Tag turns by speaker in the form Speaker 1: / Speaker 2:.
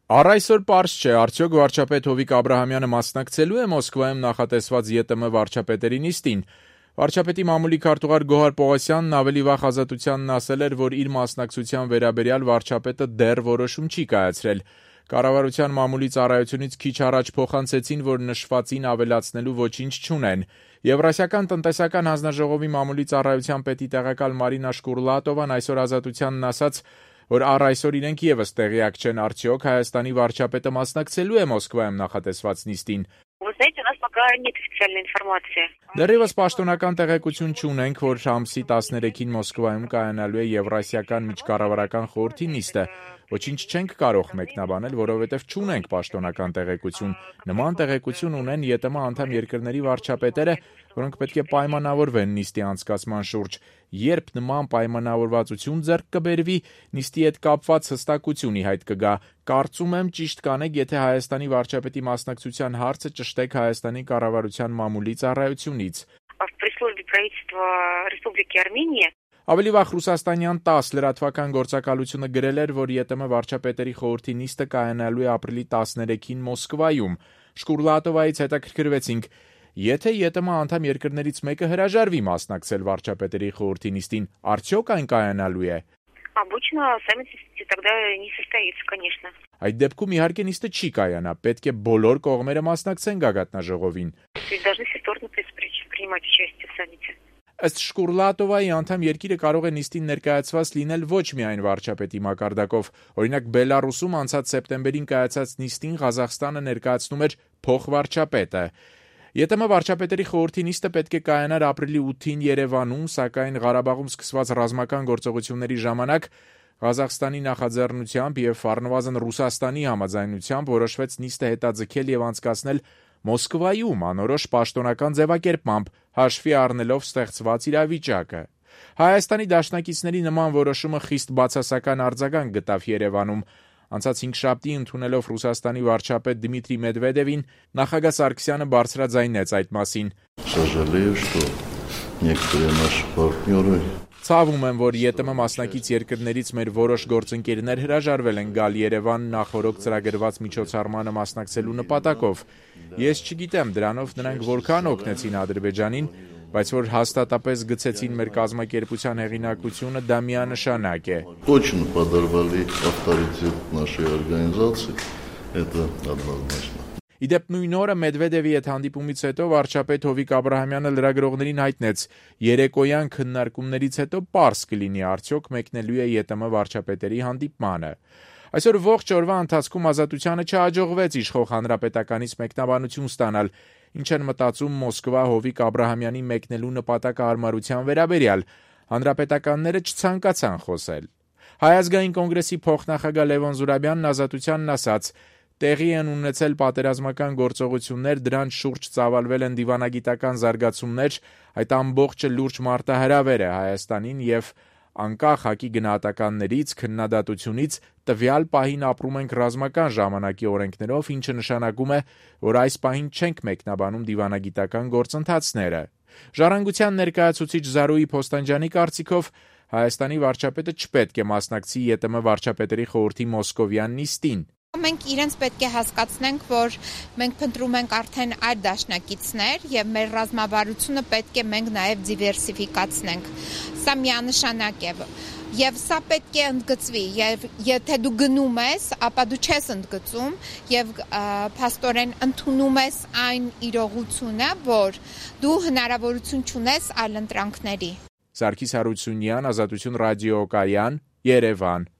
Speaker 1: Առ այսօր պարզ չէ, արդյոք վարչապետ Հովիկ Աբրահամյանը մասնակցելու է Մոսկվայում նախատեսված ԵՏՄ վարչապետերի նիստին։ Վարչապետի մամուլի քարտուղար Գոհար Պողոսյանն ավելի վաղ Ազատությանն ասել էր, որ իր մասնակցության վերաբերյալ վարչապետը դեռ որոշում չի կայացրել։ Կառավարության մամուլի ծառայությունից քիչ առաջ փոխանցեցին, որ նշվածին ավելացնելու ոչինչ չունեն։ Եվրասիական տնտեսական հանձնաժողովի մամուլի ծառայության պետի տեղակալ Մարինա Շկուրլատովան այսօր Ազատությանն ասաց, որ առ այսօր իրենք եւս տեղյակ չեն, արդյոք Հայաստանի վարչապետը մասնակցելու է Մոսկվայում նախատեսված նիստին։ Դեռևս պաշտոնական տեղեկություն չունենք, որ ամսի 13-ին Մոսկվայում կայանալու է Եվրասիական միջկառավարական խորհրդի նիստը։ Ոչինչ չենք կարող մեկնաբանել, որովհետև չունենք պաշտոնական տեղեկություն։ Նման տեղեկություն ունեն ԵՏՄ անդամ երկրների վարչապետերը, որոնք պետք է պայմանավորվեն նիստի անցկացման շուրջ։ Երբ նման պայմանավորվածություն ձեռք կբերվի, նիստի հետ կապված հստակություն ի հայտ կգա։ Կարծում եմ ճիշտ կանեք, եթե Հայաստանի վարչապետի մասնակցության հարցը ճշտեք Հայաստանի կառավարության մամուլի ծառայությունից։ Ավելի վաղ ռուսաստանյան ՏԱՍՍ լրատվական գործակալությունը գրել էր, որ ԵՏՄ վարչապետերի խորհրդի նիստը կայանալու է ապրիլի 13-ին Մոսկվայում։ Շկուրլատովայից հետաքրքրվեցինք, եթե ԵՏՄ անդամ երկրներից մեկը հրաժարվի մասնակցել վարչապետերի խորհրդի նիստին, արդյոք այն կայանալու է։ Այդ դեպքում իհարկե նիստը չի կայանա, պետք է բոլոր կողմերը մասնակցեն գագաթնաժողովին։ Ըստ Շկուրլատովայի անդամ երկիրը կարող է նիստին ներկայացված լինել ոչ միայն վարչապետի մակարդակով։ Օրինակ Բելարուսում անցած սեպտեմբերին կայացած նիստին Ղազախստանը ներկայացնում էր փոխվարչապետը։ ԵՏՄ վարչապետերի խորհրդի նիստը պետք է կայանար ապրիլի 8-ին Երևանում, սակայն Ղարաբաղում սկսված ռազմական գործողությունների ժամանակ Ղազախստանի նախաձեռնությամբ եւ առնվազն Ռուսաստանի համաձայնությամբ որոշվեց նիստը հետաձգել եւ անցկացնել Մոսկվայում անորոշ պաշտոնական ձևակերպմամբ, հաշվի առնելով ստեղծված իրավիճակը։ Հայաստանի դաշնակիցների նման որոշումը խիստ բացասական արձագանք գտավ Երևանում։ Անցած 5 ընդունելով Ռուսաստանի վարչապետ Դմիտրի Մեդվեդևին, նախագահ Սարգսյանը բարձրաձայնեց այդ մասին։ Ցավում եմ, որ ԵՏՄ մասնակից երկրներից մեր որոշ գործընկերներ հրաժարվել են գալ Երևան նախորոք ծրագրված միջոցառմանը մասնակցելու նպատակով։ Ես չգիտեմ դրանով նրանք որքան օգնեցին Ադրբեջանին, բայց որ հաստատապես գցեցին մեր կազմակերպության հեղինակությունը, դա միանշանակ է։
Speaker 2: Очень подорвали авторитет нашей организации, это однозначно.
Speaker 1: Իդեպ նույն օրը Մեդվեդևի հետ հանդիպումից հետո վարչապետ Հովիկ Աբրահամյանը լրագրողներին հայտնեց. երեկոյան քննարկումներից հետո պարզ կլինի արդյոք մեկնելու է ԵՏՄ վարչապետերի հանդիպմանը։ Այսօր ողջ օրվա ընթացքում Ազատությանը չհաջողվեց իշխող հանրապետականից մեկնաբանություն ստանալ, ինչ են մտածում Մոսկվա Հովիկ Աբրահամյանի մեկնելու նպատակահարմարության վերաբերյալ։ Հանրապետականները չցանկացան խոսել։ Հայ ազգային կոնգրեսի փոխնախագահ Լևոն Զուրաբյանն Ազատությանն ասաց. տեղի են ունեցել պատերազմական գործողություններ, դրանց շուրջ ծավալվել են դիվանագիտական զարգացումներ, այդ ամբողջը լուրջ մարտահրավեր է Հայաստանին եւ անկախ ՀԱԿ-ի գնահատականներից, քննադատությունից տվյալ պահին ապրում ենք ռազմական ժամանակի օրենքներով, ինչը նշանակում է, որ այս պահին չենք մեկնաբանում դիվանագիտական գործընթացները։ Ժառանգության ներկայացուցիչ Զարուհի Փոստանջյանի կարծիքով Հայաստանի վարչապետը չպետք է մասնակցի ԵՏՄ վարչապետերի խորհրդի մոսկովյան նիստին։
Speaker 3: Մենք իրենց պետք է հասկացնենք, որ մենք փնտրում ենք արդեն այլ դաշնակիցներ եւ մեր ռազմավարությունը պետք է մենք նաեւ դիվերսիֆիկացնենք։ Սա միանշանակ է։ Եվ սա պետք է ընդգծվի, եւ եթե դու գնում ես, ապա դու չես ընդգծում եւ փաստորեն ընդունում ես այն իրողությունը, որ դու հնարավորություն չունես այլ ընտրանքների։
Speaker 1: Սարգիս Հարությունյան, Ազատություն ռադիոկայան, Երևան։